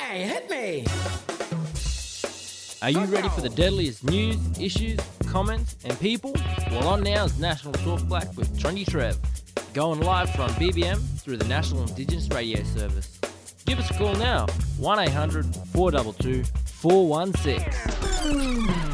Hey, hit me! Are you ready for the deadliest news, issues, comments, and people? Well, on now is National Talk Black with Trendy Trev, going live from BBM through the National Indigenous Radio Service. Give us a call now, 1-800-422-416.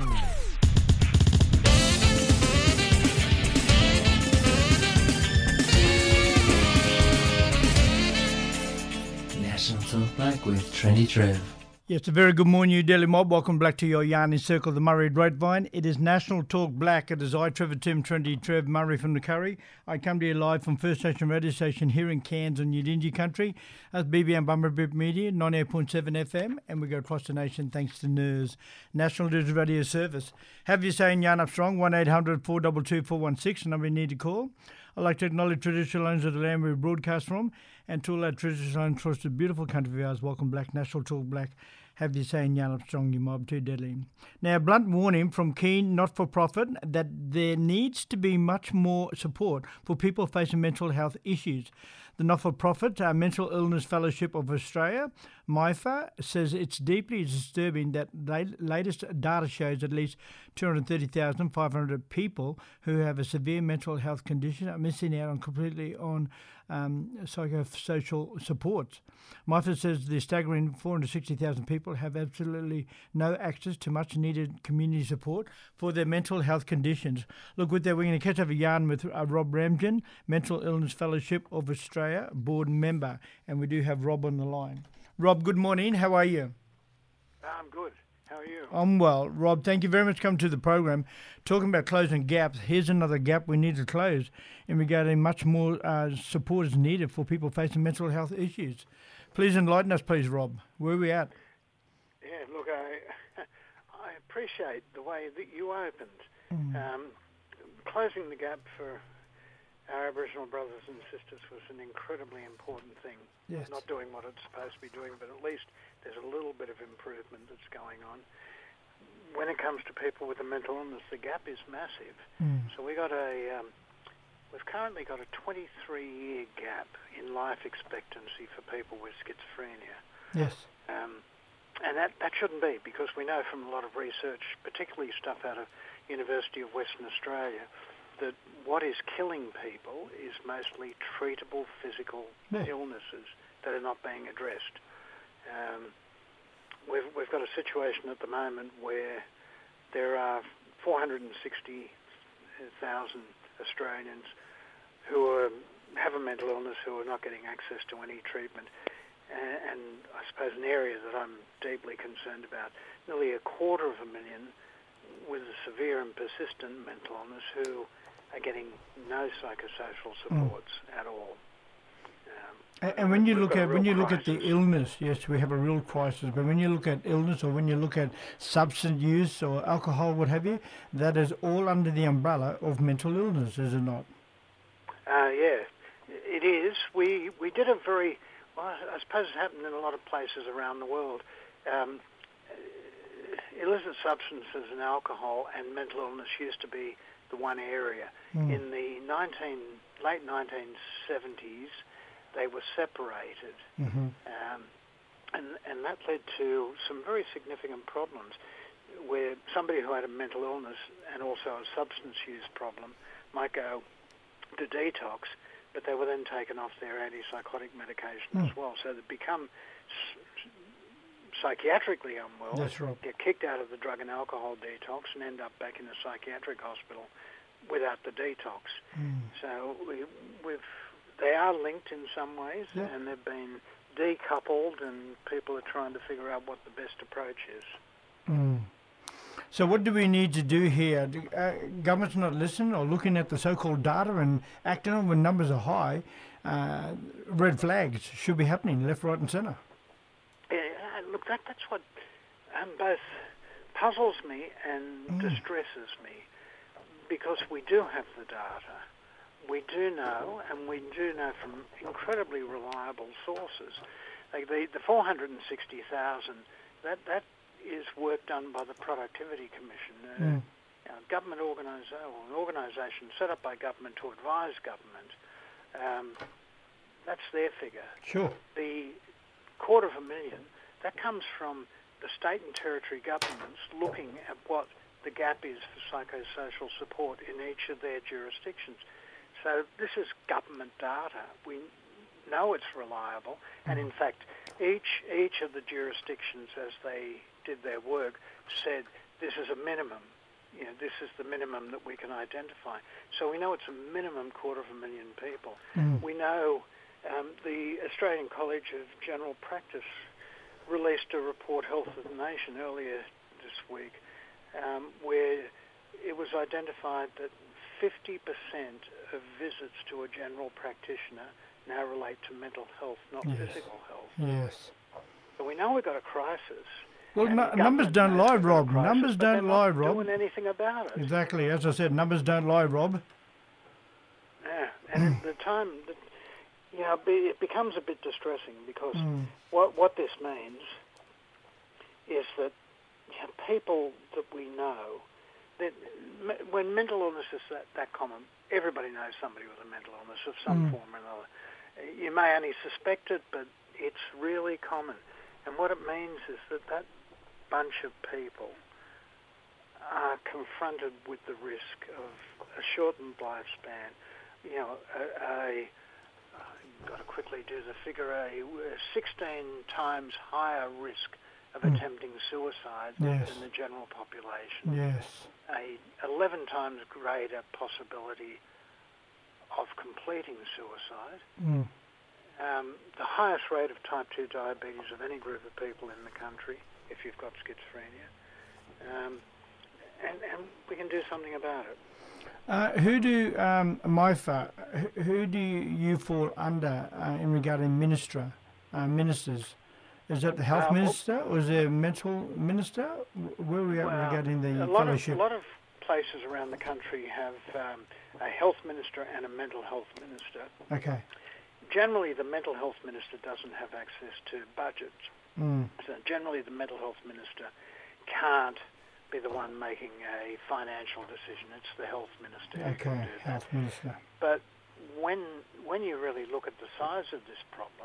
National Talk Black with Trendy Trev. Yes, a very good morning, you Daily Mob. Welcome back to your Yarn in Circle, the Murray Grapevine. It is National Talk Black. It is I, Trevor Tim, Trendy Trev, Murray from the Curry. I come to you live from First Nation Radio Station here in Cairns on Yidinji Country. That's BBM Bumberbip Media, 98.7 FM, and we go across the nation thanks to NERS, National Digital Radio Service. Have you saying Yarn Up Strong, 1-800-422-416, the number you need to call. I'd like to acknowledge traditional owners of the land we broadcast from, and to all our traditional owners across the beautiful country of ours. Welcome Black, National Talk Black. Have you saying Yarn Up Strong, you mob, too deadly. Now, a blunt warning from Keen Not-for-Profit that there needs to be much more support for people facing mental health issues. The not-for-profit Mental Illness Fellowship of Australia, MIFA, says it's deeply disturbing that latest data shows at least 230,500 people who have a severe mental health condition are missing out completely on psychosocial supports. MIFA says the staggering 460,000 people have absolutely no access to much needed community support for their mental health conditions. Look, with that, we're going to catch up a yarn with Rob Ramjan, Mental Illness Fellowship of Australia board member, and we do have Rob on the line. Rob, good morning. How are you? I'm good. How are you? I'm well. Rob, thank you very much for coming to the program. Talking about closing gaps, here's another gap we need to close in regarding much more support is needed for people facing mental health issues. Please enlighten us, please, Rob. Where are we at? Yeah, look, I appreciate the way that you opened. Closing the gap for our Aboriginal brothers and sisters was an incredibly important thing. Yes. Not doing what it's supposed to be doing, but at least there's a little bit of improvement that's going on. When it comes to people with a mental illness, the gap is massive. So we've currently got a 23-year gap in life expectancy for people with schizophrenia. Yes. And that shouldn't be, because we know from a lot of research, particularly stuff out of University of Western Australia, that what is killing people is mostly treatable physical illnesses that are not being addressed. We've got a situation at the moment where there are 460,000 Australians who have a mental illness who are not getting access to any treatment. And I suppose an area that I'm deeply concerned about, nearly 250,000 with a severe and persistent mental illness who are getting no psychosocial supports at all. And when you look at the illness, yes, we have a real crisis. But when you look at illness, or when you look at substance use or alcohol, what have you, that is all under the umbrella of mental illness, is it not? Yeah, it is. We did a very, well, I suppose it happened in a lot of places around the world. Illicit substances and alcohol and mental illness used to be the one area. In the late 1970s, they were separated, and that led to some very significant problems, where somebody who had a mental illness and also a substance use problem might go to detox, but they were then taken off their antipsychotic medication as well, so they become psychiatrically unwell. That's right. Get kicked out of the drug and alcohol detox and end up back in a psychiatric hospital without the detox. So they are linked in some ways, and they've been decoupled, and people are trying to figure out what the best approach is. So what do we need to do here? Government's not listening or looking at the so-called data and acting on when numbers are high. Red flags should be happening left, right and centre. Yeah, look, that's what both puzzles me and distresses me, because we do have the data. We do know, and we do know from incredibly reliable sources. Like the 460,000, that is work done by the Productivity Commission, a government organisation set up by government to advise government. That's their figure. Sure. The 250,000 that comes from the state and territory governments looking at what the gap is for psychosocial support in each of their jurisdictions. So this is government data. We know it's reliable, and in fact, each of the jurisdictions, as they did their work, said this is a minimum. You know, this is the minimum that we can identify. So we know it's a minimum 250,000 people. We know the Australian College of General Practice released a report, Health of the Nation, earlier this week, where it was identified that 50% of visits to a general practitioner now relate to mental health, not physical health. Yes. So we know we've got a crisis. Well, numbers don't lie, Rob. Numbers don't lie, Rob. They're not doing anything about it. Exactly. As I said, numbers don't lie, Rob. Yeah, and at the time, it becomes a bit distressing because what this means is that people that we know, that when mental illness is that common, everybody knows somebody with a mental illness of some form or another. You may only suspect it, but it's really common. And what it means is that bunch of people are confronted with the risk of a shortened lifespan. You know, I've got to quickly do the figure, a 16 times higher risk of attempting suicide than the general population. Yes. A 11 times greater possibility of completing suicide. The highest rate of type 2 diabetes of any group of people in the country, if you've got schizophrenia. And we can do something about it. Who do MIFA, who do you fall under in regarding ministers? Is that the health minister or is there a mental minister? Where are we at regarding the fellowship? A lot of places around the country have a health minister and a mental health minister. Okay. Generally, the mental health minister doesn't have access to budgets. So generally, the mental health minister can't be the one making a financial decision. It's the health minister who can do that. Health minister. But when you really look at the size of this problem,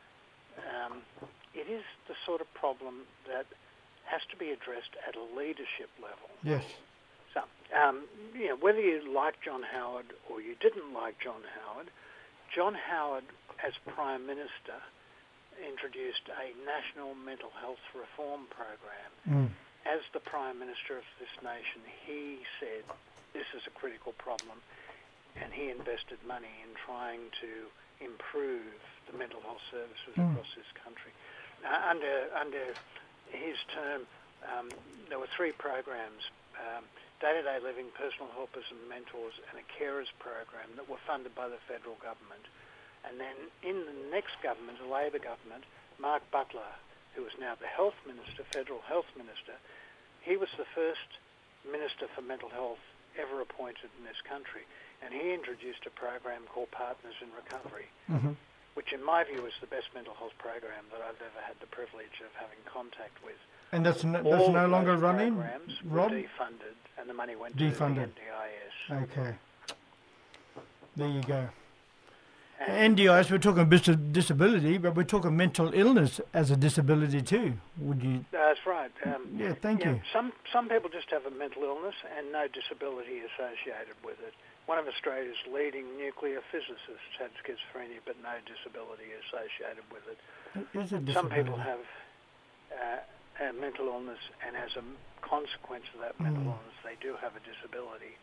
it is the sort of problem that has to be addressed at a leadership level. Yes. So, whether you like John Howard or you didn't like John Howard, as Prime Minister, introduced a national mental health reform program. As the Prime Minister of this nation, he said this is a critical problem, and he invested money in trying to improve the mental health services across this country. Under his term, there were 3 programs, day-to-day living, personal helpers and mentors, and a carers program that were funded by the federal government. And then in the next government, the Labor government, Mark Butler, who is now the health minister, federal health minister, he was the first minister for mental health ever appointed in this country. And he introduced a program called Partners in Recovery, which in my view is the best mental health program that I've ever had the privilege of having contact with. And that's no longer running, Rob? Defunded, and the money went to the NDIS. Okay. There you go. NDIS, we're talking disability, but we're talking mental illness as a disability too. Would you? That's right. Thank you. Some people just have a mental illness and no disability associated with it. One of Australia's leading nuclear physicists had schizophrenia, but no disability associated with it. Is it disability? Some people have a mental illness, and as a consequence of that mental illness, they do have a disability.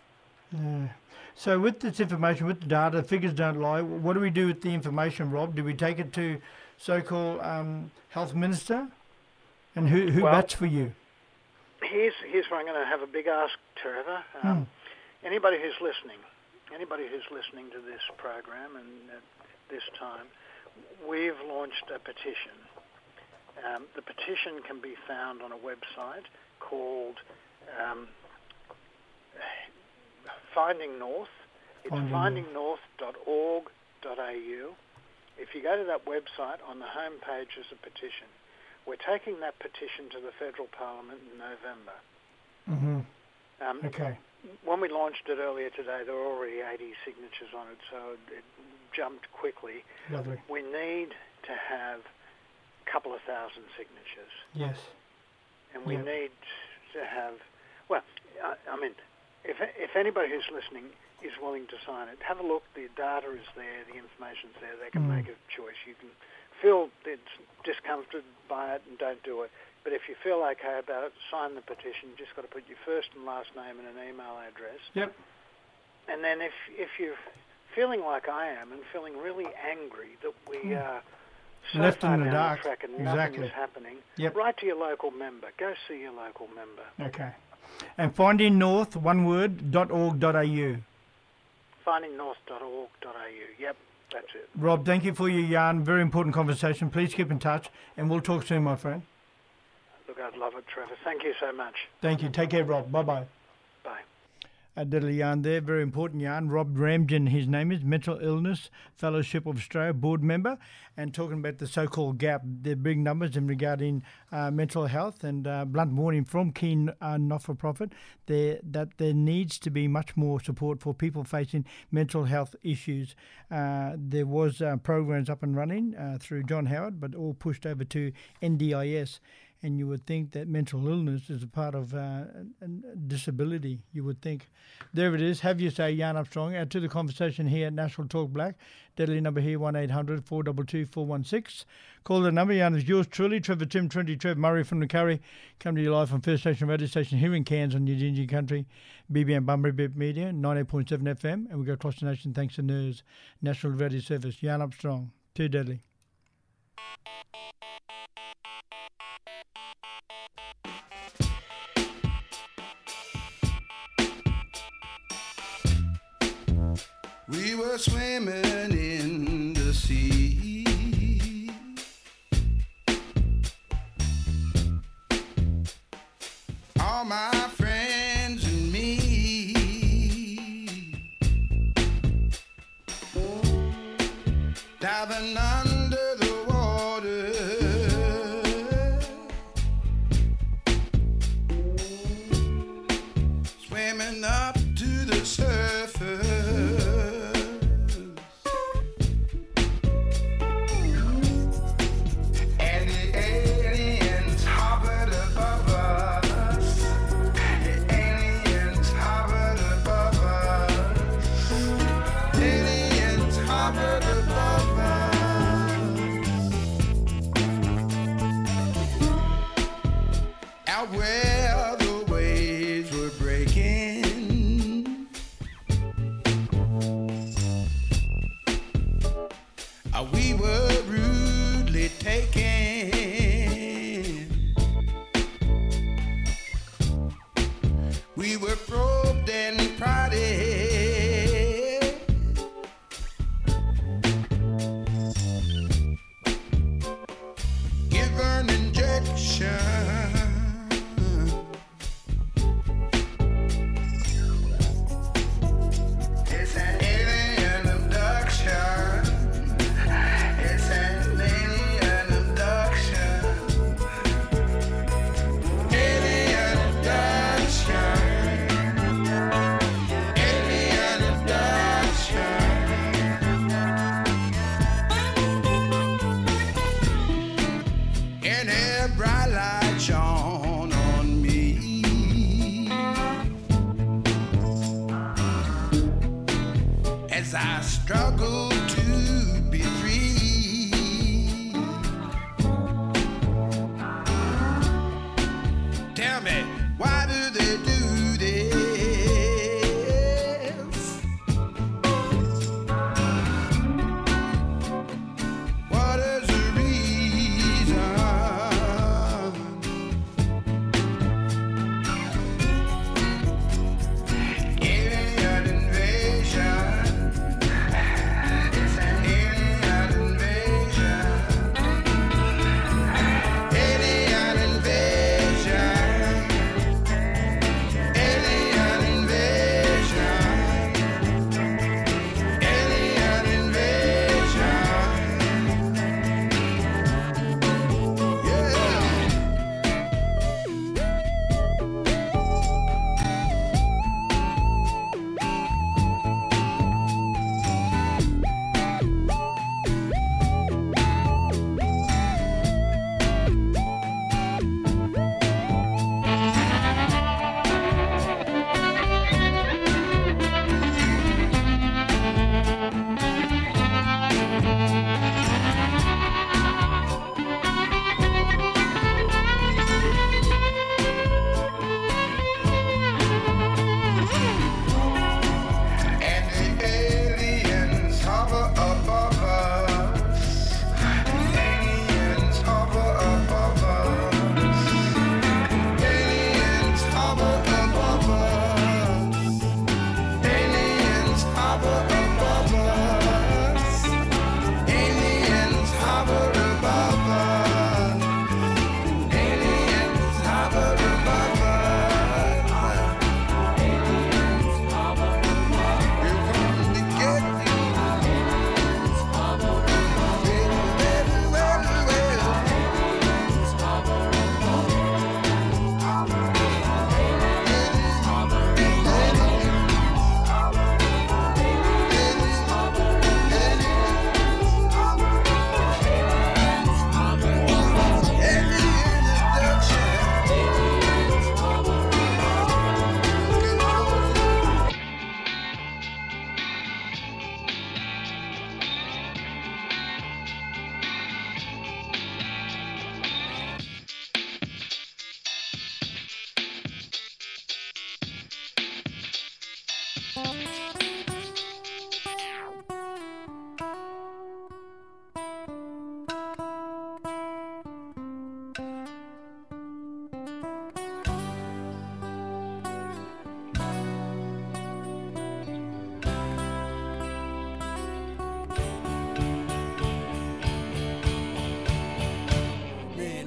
So with this information, with the data, figures don't lie, what do we do with the information, Rob? Do we take it to so-called health minister? And who bats for you? Here's where I'm going to have a big ask, Trevor. Anybody who's listening to this program and at this time, we've launched a petition. The petition can be found on a website called Finding North. It's findingnorth.org.au. If you go to that website, on the home page is a petition. We're taking that petition to the federal parliament in November. Okay. When we launched it earlier today, there were already 80 signatures on it, so it jumped quickly. Lovely. We need to have couple of thousand signatures. Yes. And we need to have, well, I mean, if anybody who's listening is willing to sign it, have a look. The data is there, the information's there. They can make a choice. You can feel it's discomforted by it and don't do it. But if you feel okay about it, sign the petition. You just got to put your first and last name and an email address. Yep. And then if you're feeling like I am and feeling really angry that we are so left far in the down dark, the track and exactly, nothing is happening, Yep. write to your local member. Go see your local member. Okay. And findingnorth, one word, .org.au. Findingnorth.org.au. Yep, that's it. Rob, thank you for your yarn. Very important conversation. Please keep in touch, and we'll talk soon, my friend. Look, I'd love it, Trevor. Thank you so much. Thank you. Take care, Rob. Bye-bye. Bye. A little yarn there, very important yarn. Rob Ramjan, his name is, Mental Illness Fellowship of Australia board member, and talking about the so-called gap, the big numbers in regarding mental health, and blunt warning from Keen Not-for-Profit that there needs to be much more support for people facing mental health issues. There was programs up and running through John Howard, but all pushed over to NDIS. And you would think that mental illness is a part of a disability, you would think. There it is. Have your say, Yarn Up Strong. Add to the conversation here at National Talk Black. Deadly number here, 1-800-422-416. Call the number. Yarn is yours truly, Trevor Tim, 20 Trev Murray from the Curry. Come to you live from First Station Radio Station here in Cairns on Eugene Country. BBM Bunbury Bip Media, 98.7 FM. And we go across the nation thanks to NERS, National Radio Service. Yarn Up Strong. Too deadly. We were swimming in the sea, all my friends and me, diving under the water, swimming up to the surface. Where the waves were breaking, we were rudely taken. We were probed and prodded, given injection. I struggle to be free. Tell me, why do they do this? What is the reason?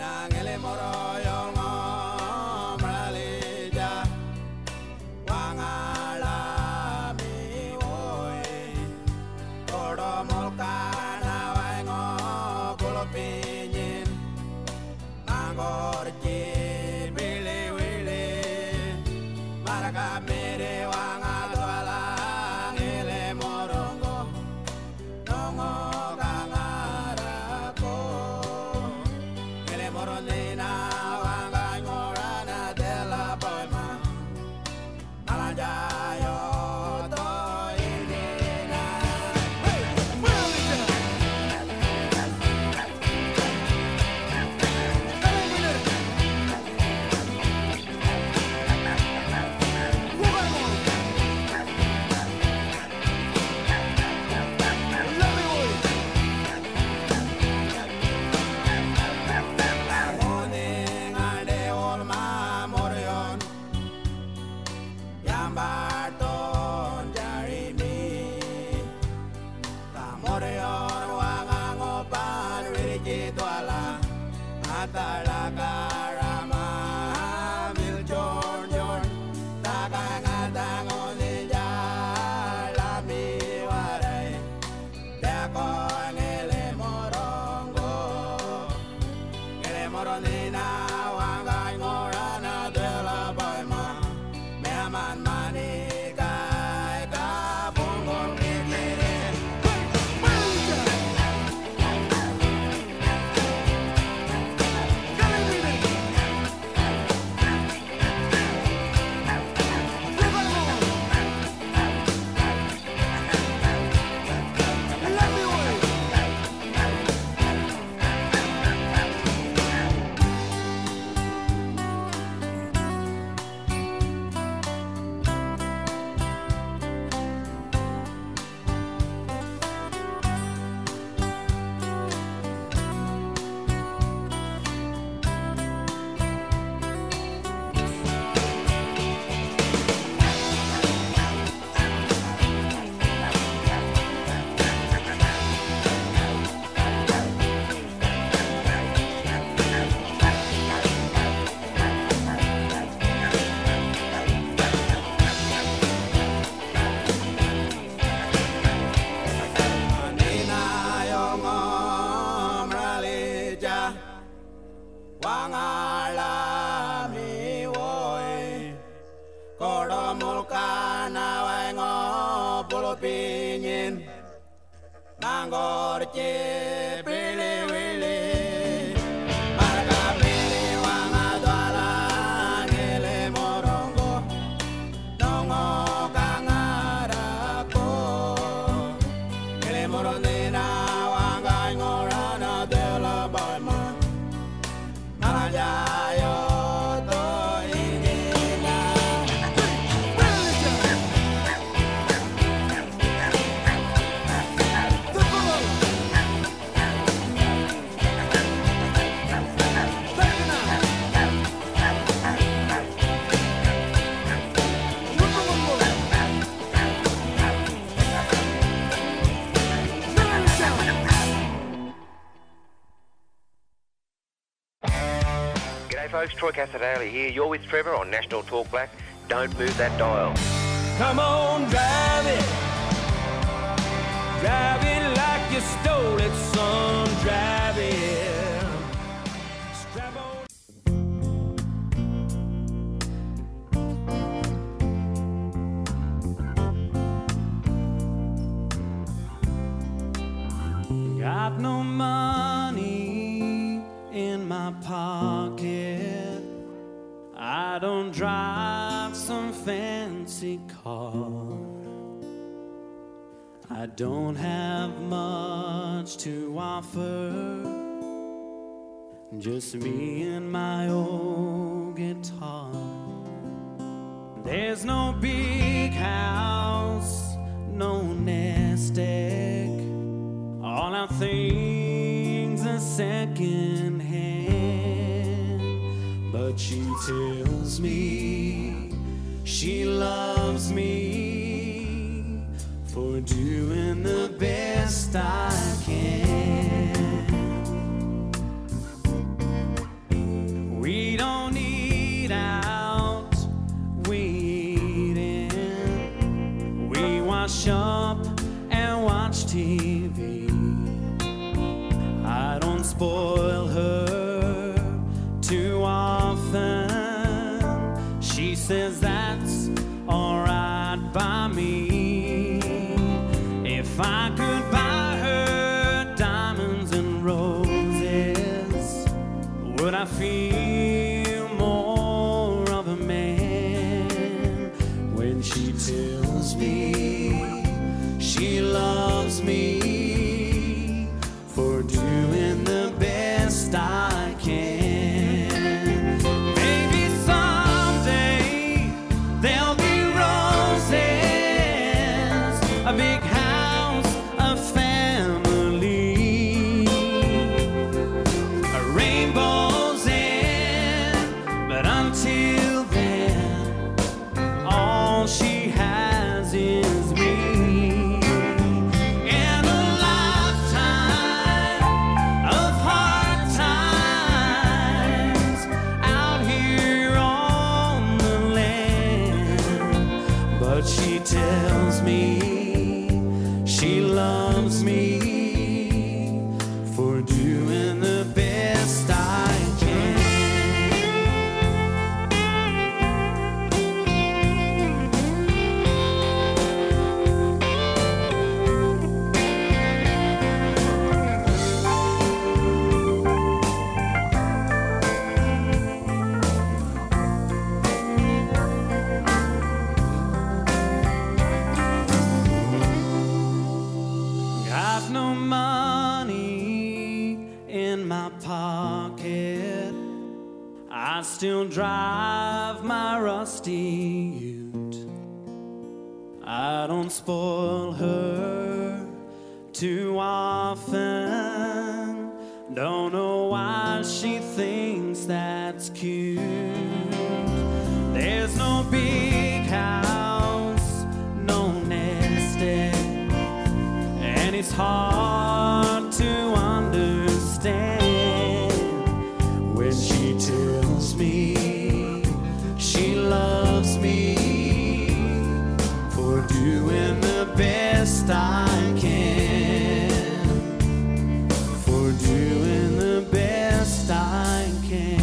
Folks, Troy Casadale here. You're with Trevor on National Talk Black. Don't move that dial. Come on, drive it. Drive it like you stole it, son. Drive it. Strap on. Got no money in my pocket. I don't drive some fancy car. I don't have much to offer. Just me and my old guitar. There's no big house, no nest egg. All our things are second hand. But she tells me she loves me for doing the best I can. but I feel more of a man when she tells me she loves me for doing the best I can. Maybe someday there'll be roses, a big house, a family, a rainbows in, but until then, all she has is me. And a lifetime of hard times out here on the land, but she tells me she loves me for doing the best I can. Got no money in my pocket, I still drive my rusty ute. I don't spoil her too often, don't know why she thinks that's cute. There's no big house, no nest egg, and it's hard to understand when she tells me she loves me for doing the best I can, for doing the best I can.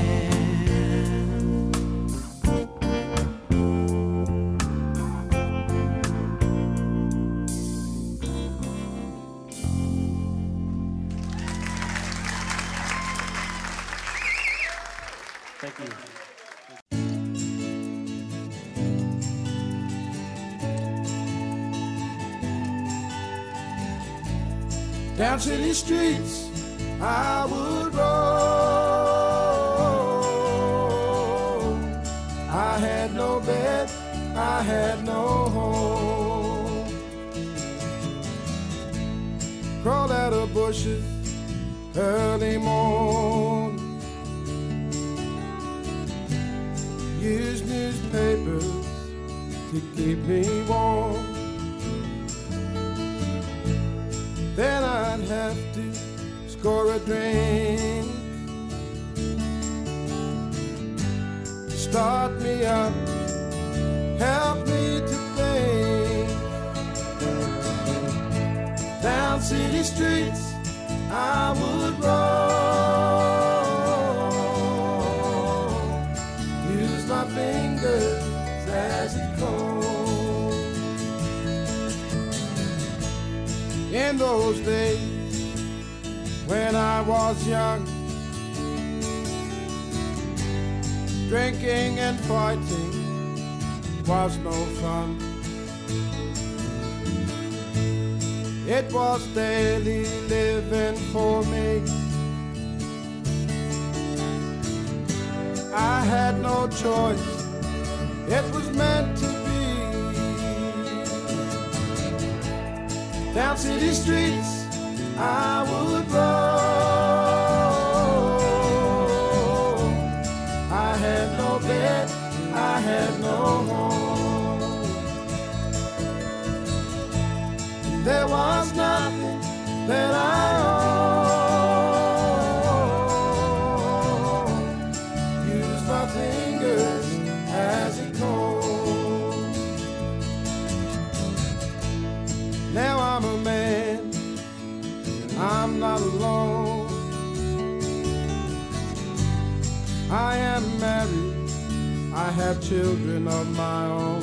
Thank you. Down city streets I would roll. I had no bed, I had no home. Crawl out of bushes early morn. Use newspapers to keep me warm. Then I'd have to score a drink, start me up, help me to think. Down city streets I would roll, use my fingers as it goes. In those days when I was young, drinking and fighting was no fun. It was daily living for me. I had no choice, it was meant to be. Down city streets I would roll. I had no bed, I had no home. There was nothing that I owned. Use my fingers as it cold. Now I'm a man, I'm not alone. I am married, I have children of my own.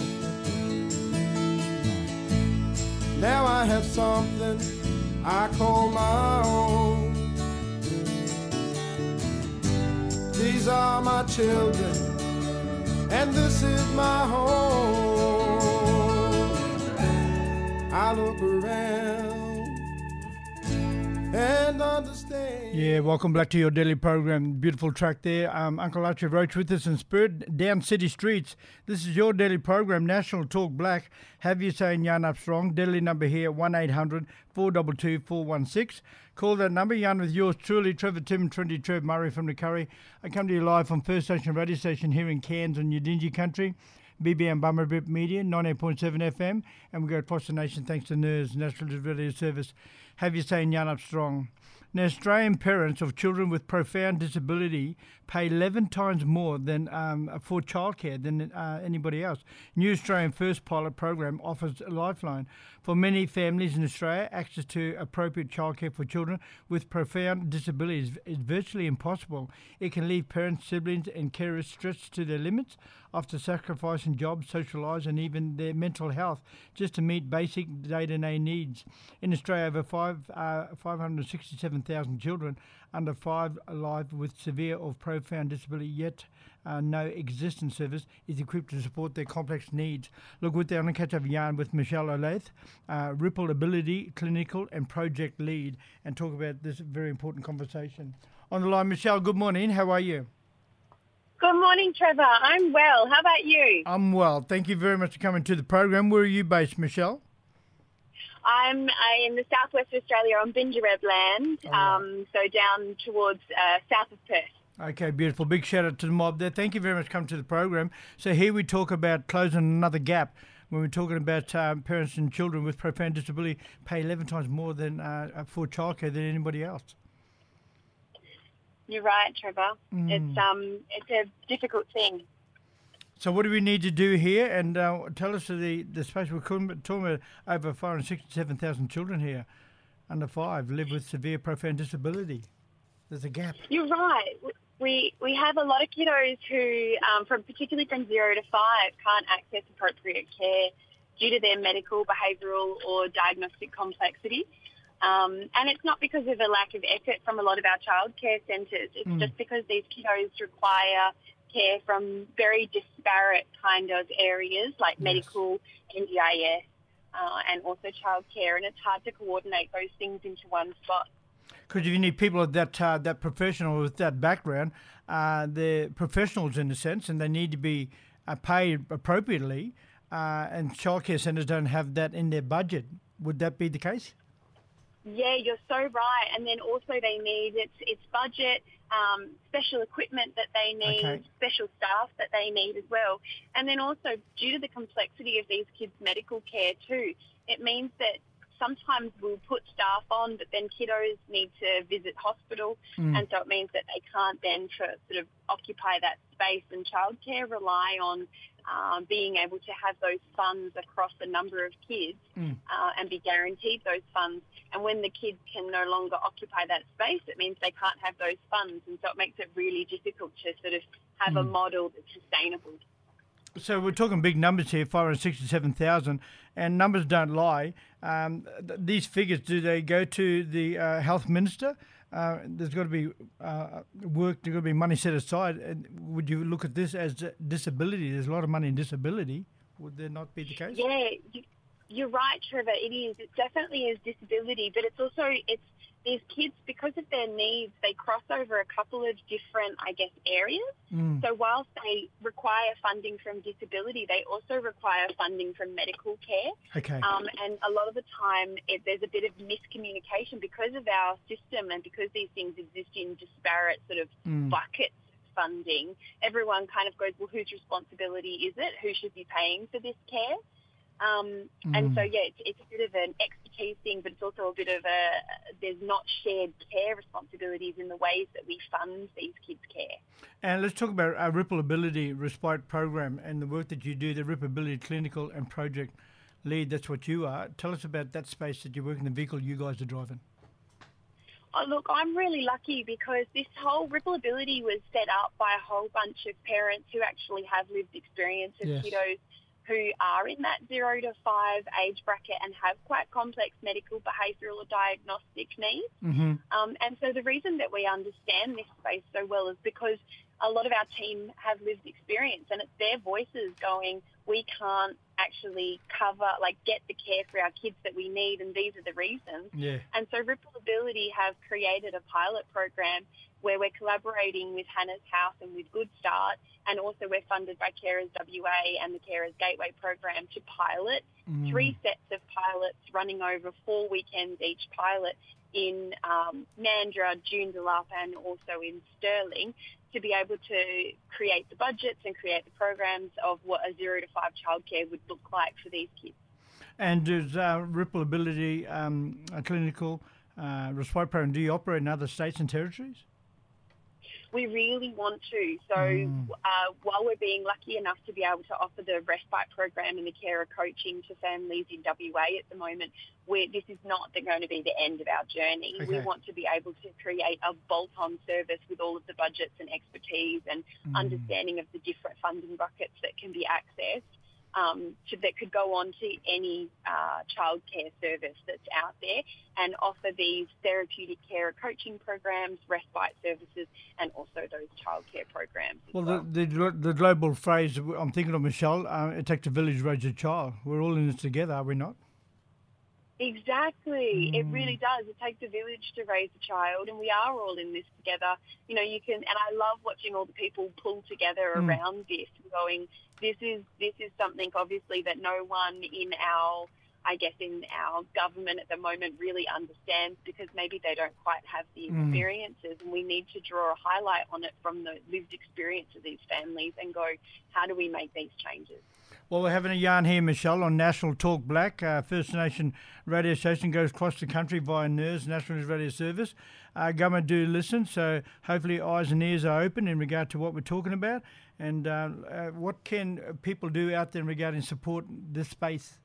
Now I have something I call my own. These are my children, and this is my home. I look around and understand. Yeah, welcome back to your daily program. Beautiful track there. Uncle Archie Roach with us in spirit, down city streets. This is your daily program, National Talk Black. Have you saying Yarn Up Strong? Deadly number here, 1800 422 416. Call that number. Yarn with yours truly, Trevor Tim, Trinity Trev Murray from the Curry. I come to you live from First Station Radio Station here in Cairns on Udingi Country. BBM Bummerbip Media, 98.7 FM, and we go across the nation thanks to NERS, National Radio Service. Have you saying Yarn Up Strong? Now, Australian parents of children with profound disability pay 11 times more than for childcare than anybody else. New Australian First Pilot Program offers a lifeline. For many families in Australia, access to appropriate childcare for children with profound disabilities is virtually impossible. It can leave parents, siblings and carers stretched to their limits after sacrificing jobs, social lives and even their mental health just to meet basic day-to-day needs. In Australia, over 567,000 children under 5 alive with severe or profound disability, yet no existing service is equipped to support their complex needs. Look, with the on a catch of yarn with Michelle Olathe, Ripple Ability Clinical and Project Lead, and talk about this very important conversation. On the line, Michelle, good morning. How are you? Good morning, Trevor. I'm well. How about you? I'm well. Thank you very much for coming to the program. Where are you based, Michelle? I'm in the southwest of Australia on Binjareb land, so down towards south of Perth. Okay, beautiful. Big shout out to the mob there. Thank you very much for coming to the program. So here we talk about closing another gap when we're talking about parents and children with profound disability pay 11 times more than for childcare than anybody else. You're right, Trevor. It's a difficult thing. So what do we need to do here? And tell us the space. We're talking about over 567,000 children here under 5 live with severe profound disability. There's a gap. You're right. We have a lot of kiddos who, particularly from 0 to 5, can't access appropriate care due to their medical, behavioural or diagnostic complexity. And it's not because of a lack of effort from a lot of our childcare centres. It's just because these kiddos require care from very disparate kind of areas like medical, NDIS, and also childcare, and it's hard to coordinate those things into one spot. Because you need people that professional with that background, they're professionals in a sense, and they need to be paid appropriately, and childcare centres don't have that in their budget. Would that be the case? Yeah, you're so right. And then also they need its budget, special equipment that they need, special staff that they need as well. And then also due to the complexity of these kids' medical care too, it means that sometimes we'll put staff on, but then kiddos need to visit hospital, and so it means that they can't then sort of occupy that space. And childcare rely on being able to have those funds across a number of kids and be guaranteed those funds. And when the kids can no longer occupy that space, it means they can't have those funds, and so it makes it really difficult to sort of have a model that's sustainable. So we're talking big numbers here, 567,000, and numbers don't lie. These figures, do they go to the health minister? There's got to be work, there's got to be money set aside. And would you look at this as disability? There's a lot of money in disability. Would there not be the case? Yeah, you're right, Trevor. It is. It definitely is disability, but it's also, these kids, because of their needs, they cross over a couple of different, areas. So whilst they require funding from disability, they also require funding from medical care. Okay. And a lot of the time, there's a bit of miscommunication because of our system and because these things exist in disparate sort of buckets of funding. Everyone kind of goes, well, whose responsibility is it? Who should be paying for this care? And so, it's a bit of an expertise thing, but it's also a bit of there's not shared care responsibilities in the ways that we fund these kids' care. And let's talk about our Ripple Ability Respite Program and the work that you do, the Ripple Ability Clinical and Project Lead. That's what you are. Tell us about that space that you work in, the vehicle you guys are driving. Oh, look, I'm really lucky because this whole Ripple Ability was set up by a whole bunch of parents who actually have lived experience of kiddos who are in that 0 to 5 age bracket and have quite complex medical, behavioural or diagnostic needs. Mm-hmm. And so the reason that we understand this space so well is because a lot of our team have lived experience, and it's their voices going, we can't actually get the care for our kids that we need, and these are the reasons. Yeah. And so Ripple Ability have created a pilot program where we're collaborating with Hannah's House and with Good Start, and also we're funded by Carers WA and the Carers Gateway program to pilot 3 sets of pilots running over 4 weekends each pilot in Mandurah, Joondalup and also in Stirling, to be able to create the budgets and create the programs of what a 0 to 5 childcare would look like for these kids. And does Ripple Ability a clinical respite program, do you operate in other states and territories? We really want to. So while we're being lucky enough to be able to offer the respite program and the carer coaching to families in WA at the moment, this is not going to be the end of our journey. Okay. We want to be able to create a bolt-on service with all of the budgets and expertise and understanding of the different funding buckets that can be accessed. That could go on to any childcare service that's out there and offer these therapeutic care coaching programs, respite services, and also those childcare programs. Well, the global phrase, I'm thinking of Michelle, it takes a village to raise a child. We're all in this together, are we not? Exactly. It really does. It takes a village to raise a child, and we are all in this together. You know, and I love watching all the people pull together around this, going, this is something obviously that no one in our government at the moment really understands, because maybe they don't quite have the experiences, and we need to draw a highlight on it from the lived experience of these families and go, how do we make these changes? Well, we're having a yarn here, Michelle, on National Talk Black. First Nation radio station goes across the country via NERS, National News Radio Service. Government do listen, so hopefully eyes and ears are open in regard to what we're talking about. And what can people do out there regarding support this space?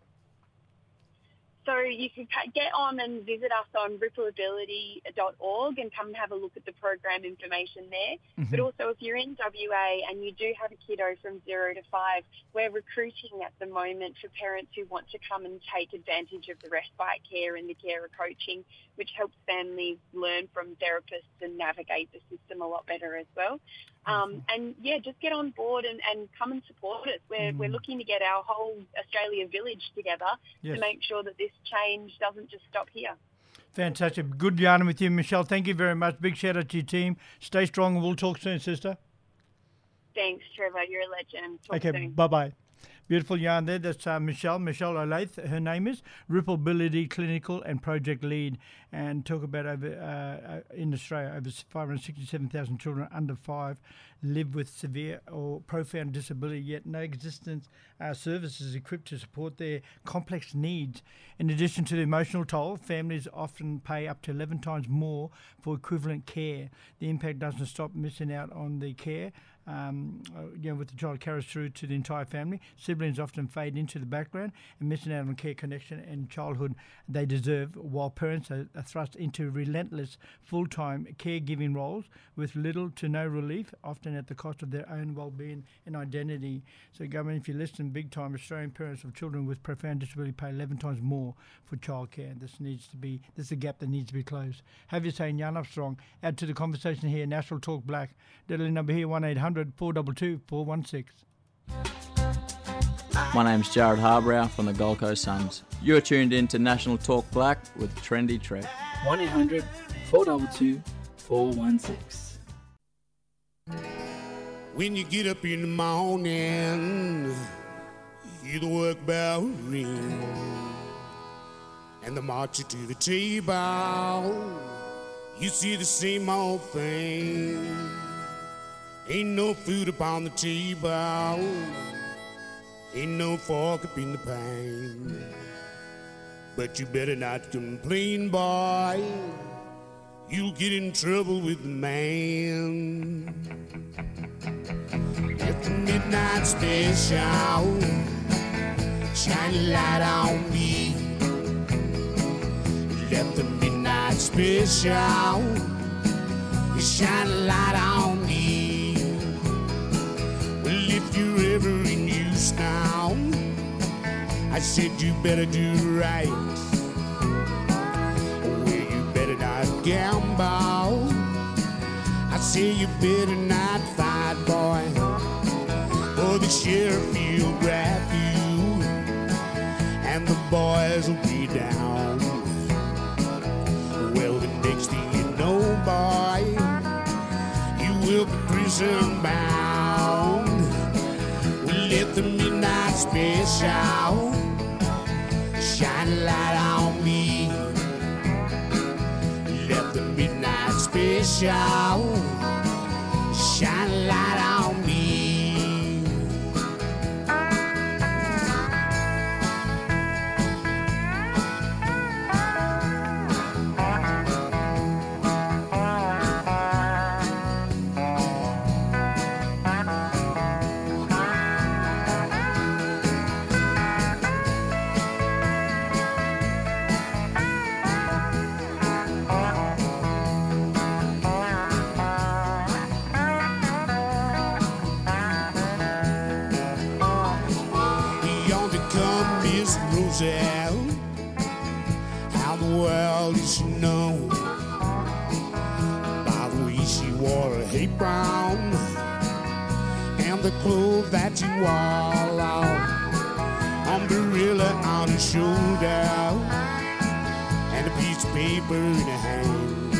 So you can get on and visit us on rippleability.org and come and have a look at the program information there. But also if you're in WA and you do have a kiddo from 0 to 5, we're recruiting at the moment for parents who want to come and take advantage of the respite care and the carer coaching, which helps families learn from therapists and navigate the system a lot better as well. And just get on board and come and support us. We're looking to get our whole Australia village together to make sure that this change doesn't just stop here. Fantastic. Good yarning with you, Michelle. Thank you very much. Big shout out to your team. Stay strong and we'll talk soon, sister. Thanks, Trevor. You're a legend. Talk soon. Bye-bye. Beautiful yarn there. That's Michelle Olathe, her name is, Ripple Ability Clinical and Project Lead, and talk about over in Australia, over 567,000 children under 5 live with severe or profound disability, yet no existence services equipped to support their complex needs. In addition to the emotional toll, families often pay up to 11 times more for equivalent care. The impact doesn't stop missing out on the care. With the child carries through to the entire family. Siblings often fade into the background and missing out on care, connection and childhood they deserve, while parents are thrust into relentless full-time caregiving roles with little to no relief, often at the cost of their own well-being and identity. So government, if you listen big time, Australian parents of children with profound disability pay 11 times more for childcare. This is a gap that needs to be closed. Have your say in Yarn Up Strong. Add to the conversation here, National Talk Black. Deadly number here, 1-800-422-416. My name's Jared Harbrow from the Gold Coast Suns. You're tuned in to National Talk Black with Trendy Trev. 1-800-422-416. When you get up in the morning, hear the work bell ring, and they march you to the table. You see the same old thing. Ain't no food upon the table, ain't no fork up in the pan. But you better not complain, boy, you'll get in trouble with the man. At the midnight special, shine a light on me. Let the midnight special shine a light on me. Well, if you're ever in use now, said you better do right. Well, you better not gamble. I said you better not fight, boy, or the sheriff will grab you, and the boys will be down. Well, the next thing you know, boy, you will be prison bound. We'll let the midnight special shine a light on me. Let the midnight special shine a light on me. How the world is known by the way she wore her apron and the clothes that she wore, umbrella on her shoulder and a piece of paper in her hand.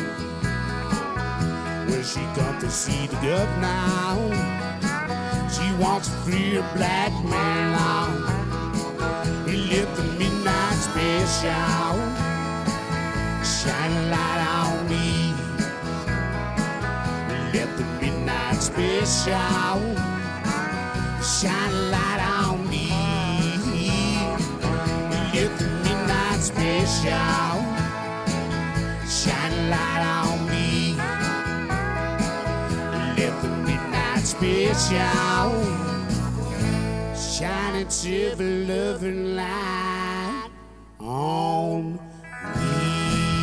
Well, she come to see the governor. She wants to free a black man now. Let the midnight special shine a light on me. Let the midnight special shine a light on me. Let the midnight special shine a light on me. Let the midnight special shine its silver loving light on me.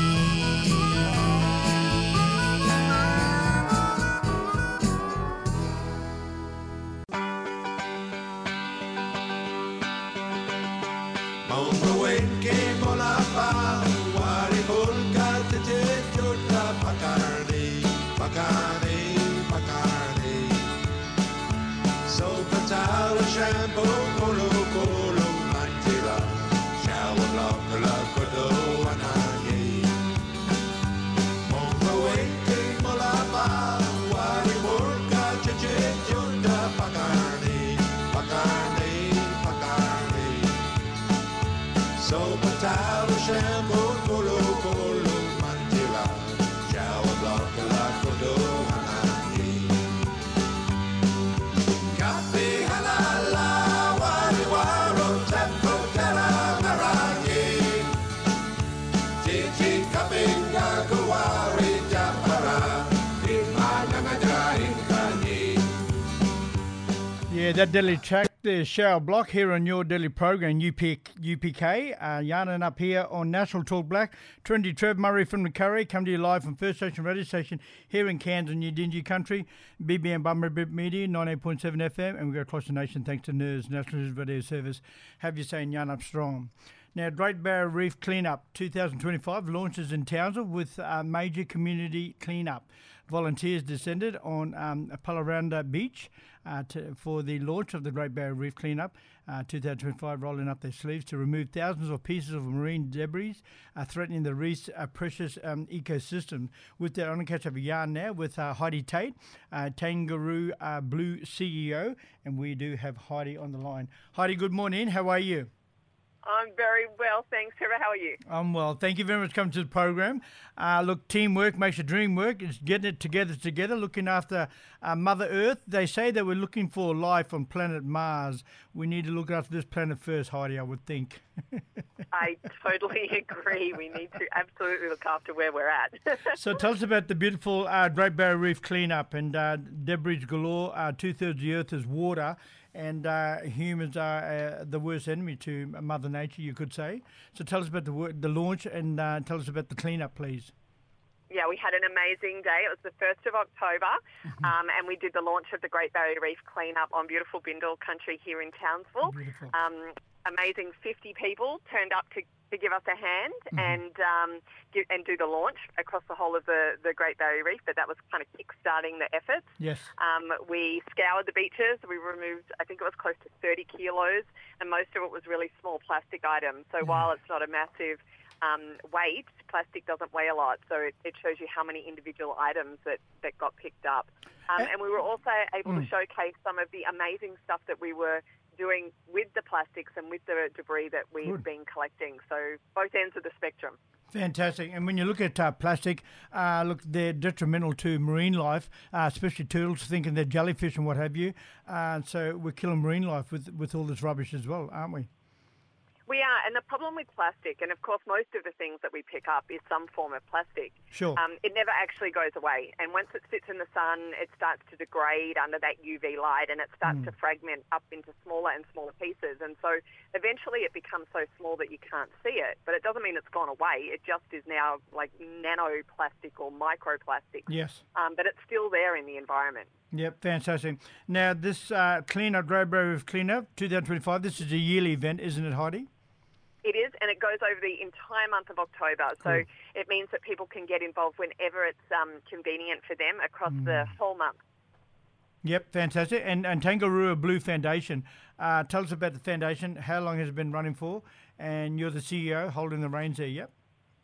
Mongo wake molapa, wari polka te jota Bacardi, Bacardi, Bacardi. So fatal shampoo, colo, colo, mantira, shower block, la codo, anagi. Mongo wake molapa, wari polka te jota Bacardi, Bacardi, Bacardi. So fatal shampoo, colo, colo, mantira, shower block, la codo, anagi. Cafe halala, wari waro, tempo terra maragi. Titi kapinga kuwari japara, imananga inkani. Yeah, that Delhi track, the Shower Block here on your Delhi program, UPK, yarning up here on National Talk Black. Trendy Trev Murray from the Curry, come to you live from First Station Radio Station here in Cairns in Yidinji Country, BBM Bummer Bit Media, 98.7 FM, and we go across the nation thanks to NERS, National News Radio Service. Have you saying yarn up strong. Now, Great Barrier Reef Cleanup 2025 launches in Townsville with a major community cleanup. Volunteers descended on Palaranda Beach for the launch of the Great Barrier Reef Cleanup 2025, rolling up their sleeves to remove thousands of pieces of marine debris threatening the reef's precious ecosystem. With that, I'm going to catch up a yarn now with Heidi Tate, Kangaroo Blue CEO, and we do have Heidi on the line. Heidi, good morning. How are you? I'm very well, thanks, Trevor. How are you? I'm well. Thank you very much for coming to the program. Look, teamwork makes a dream work. It's getting it together, looking after Mother Earth. They say that we're looking for life on planet Mars. We need to look after this planet first, Heidi, I would think. I totally agree. We need to absolutely look after where we're at. So tell us about the beautiful Great Barrier Reef cleanup and debris galore. 2/3 of the Earth is water. And humans are the worst enemy to Mother Nature, you could say. So tell us about the launch and tell us about the cleanup, please. Yeah, we had an amazing day. It was the 1st of October, and we did the launch of the Great Barrier Reef cleanup on beautiful Bindal country here in Townsville. amazing 50 people turned up to give us a hand and do the launch across the whole of the Great Barrier Reef, but that was kind of kick-starting the efforts. Yes. We scoured the beaches. We removed, I think it was close to 30 kilos, and most of it was really small plastic items. So while it's not a massive weight, plastic doesn't weigh a lot, so it shows you how many individual items that got picked up. And we were also able to showcase some of the amazing stuff that we were doing with the plastics and with the debris that we've been collecting. So both ends of the spectrum. Fantastic. And when you look at plastic, look, they're detrimental to marine life, especially turtles, thinking they're jellyfish and what have you. So we're killing marine life with all this rubbish as well, aren't we? We are, and the problem with plastic, and of course most of the things that we pick up is some form of plastic. Sure. It never actually goes away, and once it sits in the sun, it starts to degrade under that UV light, and it starts to fragment up into smaller and smaller pieces, and so eventually it becomes so small that you can't see it, but it doesn't mean it's gone away. It just is now like nanoplastic or microplastic. Yes. But it's still there in the environment. Yep, fantastic. Now, this Cleanup, Great Barrier Reef Cleanup 2025, this is a yearly event, isn't it, Heidi? It is, and it goes over the entire month of October. So it means that people can get involved whenever it's convenient for them across the whole month. Yep, fantastic. And Tangaroa Blue Foundation, tell us about the foundation, how long has it been running for, and you're the CEO holding the reins there, yep?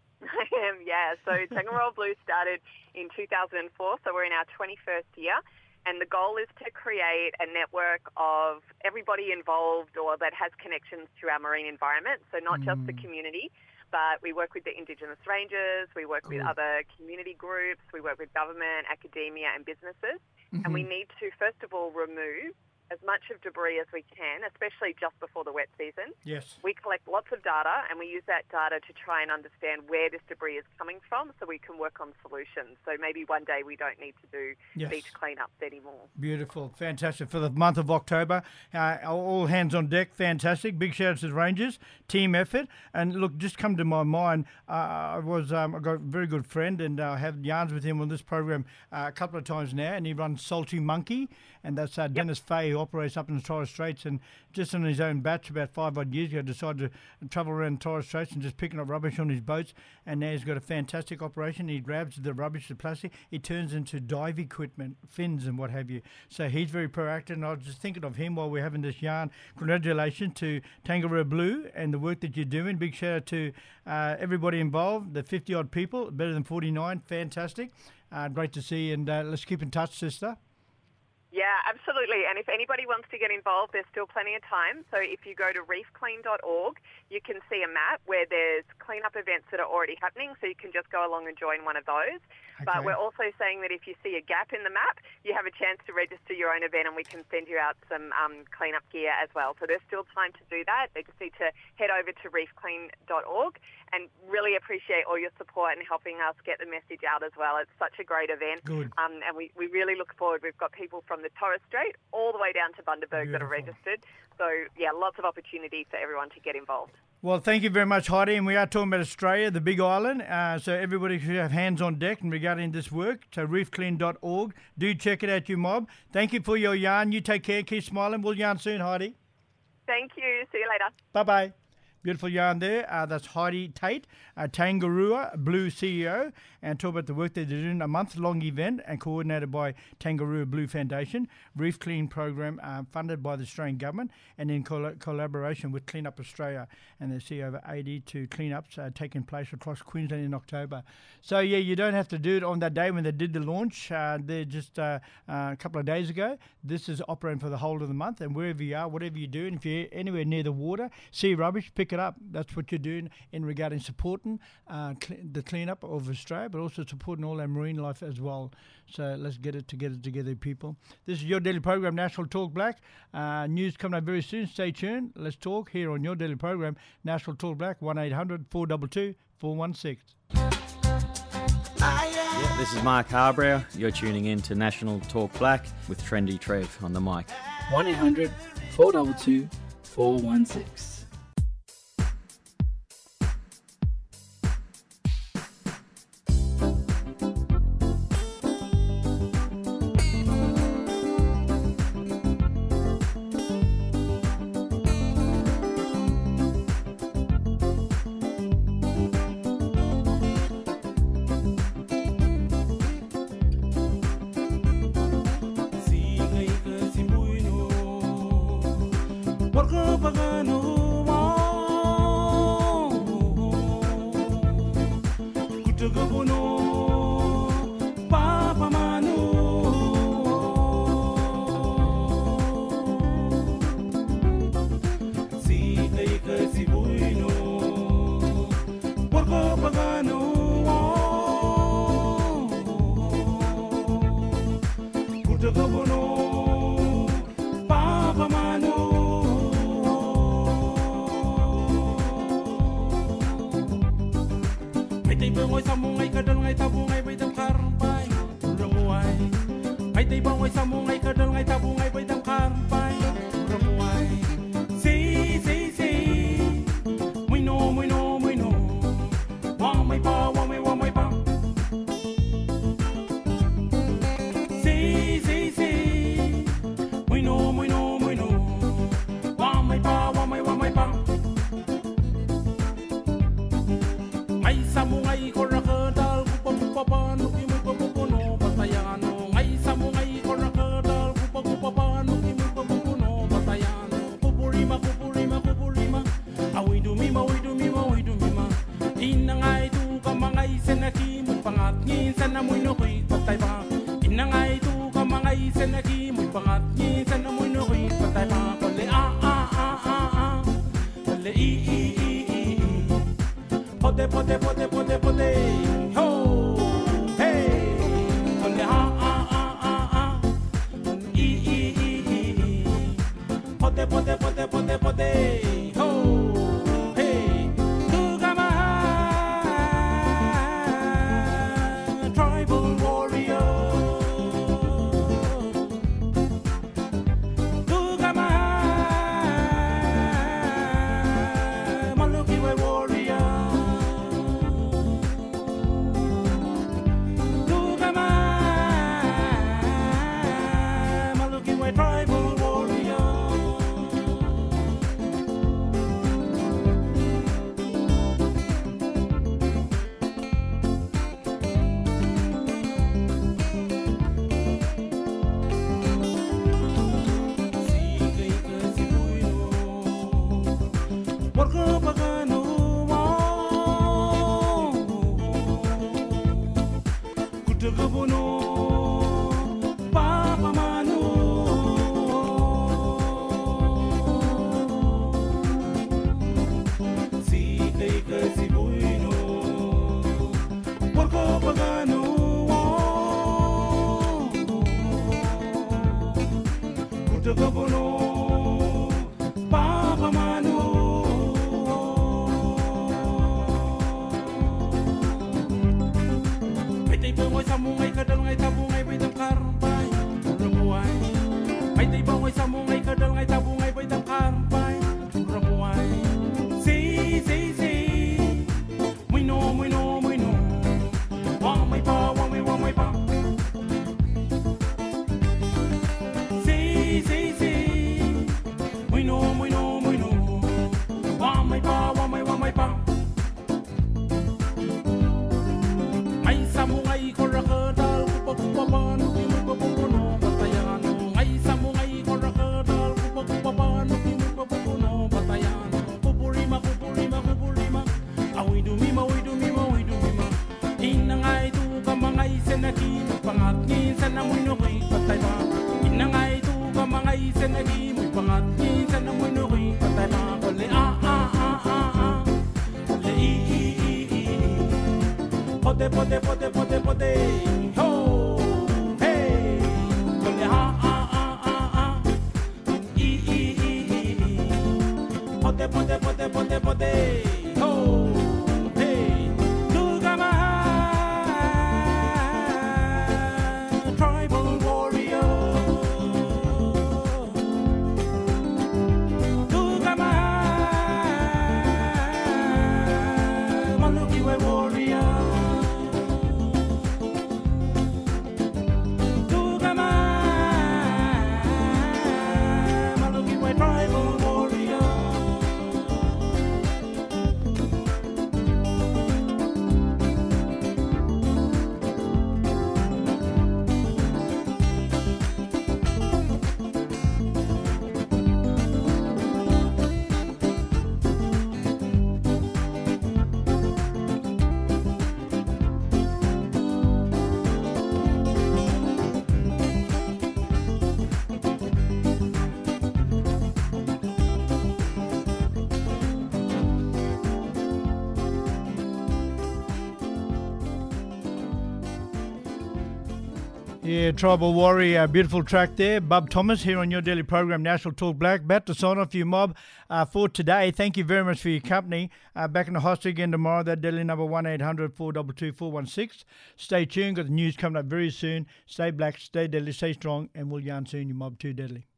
I am, yeah. So Tangaroa Blue started in 2004, so we're in our 21st year. And the goal is to create a network of everybody involved or that has connections to our marine environment. So not just the community, but we work with the Indigenous rangers, we work with other community groups, we work with government, academia and businesses. And we need to, first of all, remove as much of debris as we can, especially just before the wet season. Yes. We collect lots of data and we use that data to try and understand where this debris is coming from so we can work on solutions. So maybe one day we don't need to do beach cleanups anymore. Beautiful. Fantastic. For the month of October, all hands on deck. Fantastic. Big shout out to the Rangers. Team effort. And look, just come to my mind, I got a very good friend and I have yarns with him on this program a couple of times now, and he runs Salty Monkey, and that's Dennis Fay, who operates up in the Torres Straits, and just on his own batch about 5 odd years ago decided to travel around Torres Straits and just picking up rubbish on his boats, and now he's got a fantastic operation. He grabs the rubbish, the plastic, it turns into dive equipment, fins and what have you. So he's very proactive, and I was just thinking of him while we're having this yarn. Congratulations to Tangaroa Blue and the work that you're doing. Big shout out to everybody involved, the 50 odd people, better than 49, fantastic. Great to see, and let's keep in touch, sister. Yeah, absolutely. And if anybody wants to get involved, there's still plenty of time. So if you go to reefclean.org, you can see a map where there's cleanup events that are already happening, so you can just go along and join one of those. Okay. But we're also saying that if you see a gap in the map, you have a chance to register your own event and we can send you out some cleanup gear as well. So there's still time to do that. They just need to head over to reefclean.org, and really appreciate all your support and helping us get the message out as well. It's such a great event. Good. And we really look forward. We've got people from the Torres Strait all the way down to Bundaberg that are registered. So, yeah, lots of opportunity for everyone to get involved. Well, thank you very much, Heidi. And we are talking about Australia, the Big Island. So everybody should have hands on deck in regarding this work. So reefclean.org. Do check it out, you mob. Thank you for your yarn. You take care. Keep smiling. We'll yarn soon, Heidi. Thank you. See you later. Bye-bye. Beautiful yarn there. That's Heidi Tate, Tangaroa Blue CEO, and talk about the work they're doing, a month-long event and coordinated by Tangaroa Blue Foundation, Reef Clean program funded by the Australian government, and in collaboration with Clean Up Australia. And they see over 82 cleanups taking place across Queensland in October. So, yeah, you don't have to do it on that day when they did the launch. They're just a couple of days ago. This is operating for the whole of the month, and wherever you are, whatever you do, and if you're anywhere near the water, see rubbish, pick it up. That's what you're doing in regarding supporting the cleanup of Australia, but also supporting all our marine life as well. So let's get it together, people. This is your daily program, National Talk Black. News coming up very soon. Stay tuned. Let's talk here on your daily program, National Talk Black, 1-800-422-416. Yeah, this is Mark Harbrow. You're tuning in to National Talk Black with Trendy Trev on the mic. 1-800-422-416. Porco pagano Kutugabuno Papa Manu Si Lake Sibuino Porco pagano Kutugabuno Papa Manu Ngồi sa mong ngay kadal ngay tabo ngay bay tam karpay ramuay ay tay bang ngồi sa mong ngay kadal ngay tabo ngay bay tam karpay ramuay si muy no wa may pa si muy no wa may pa ay sa mong ay korakadal kupapapano imoy papupuno patayano ay sa mong ay korakadal kupapapano imoy papupuno patayano kupurima awi dumima inangay tu kamangay senaki moy pangat ngin sana moy nokoy patay pa inangay tu kamangay senaki moy pangat ngin sana moy nokoy patay pa kole kole pote ho hey kole pote ho hey Tugama tribal warrior Tugama Maluki warrior Tugama Maluki tribal warrior Porco pagano Kutugabuno Papa Manu Si Lake Sibuino Porco pagano Kutugabuno Papa Manu ngồi sa mong ngay kadal ngay tabo ngay bay tam karpay ramuay ay tay ba ngồi sa mong ngay kadal ngay tabo ngay bay tam karpay ramuay si muy no wa may pa si muy no wa may pa ay sa mong ay korakadal kupapapano imoy papupuno patayano ay sa mong ay korakadal kupapapano imoy papupuno patayano kupurima awi dumima inangay tu kamangay senaki pangat ngin sana moy nokoy patay pa inangay tu kamangay senaki pangat ngin sana moy nokoy patay pa kole pote ho hey kole pote ho hey Tugama tribal warrior Tugama Maluki warrior Tugama Maluki tribal warrior Yeah, Tribal Warrior, beautiful track there. Bub Thomas here on your daily program, National Talk Black. About to sign off you, Mob, for today. Thank you very much for your company. Back in the host again tomorrow, that daily number 1-800-422-416. Stay tuned, got the news coming up very soon. Stay black, stay deadly, stay strong, and we'll yarn soon, you Mob too deadly.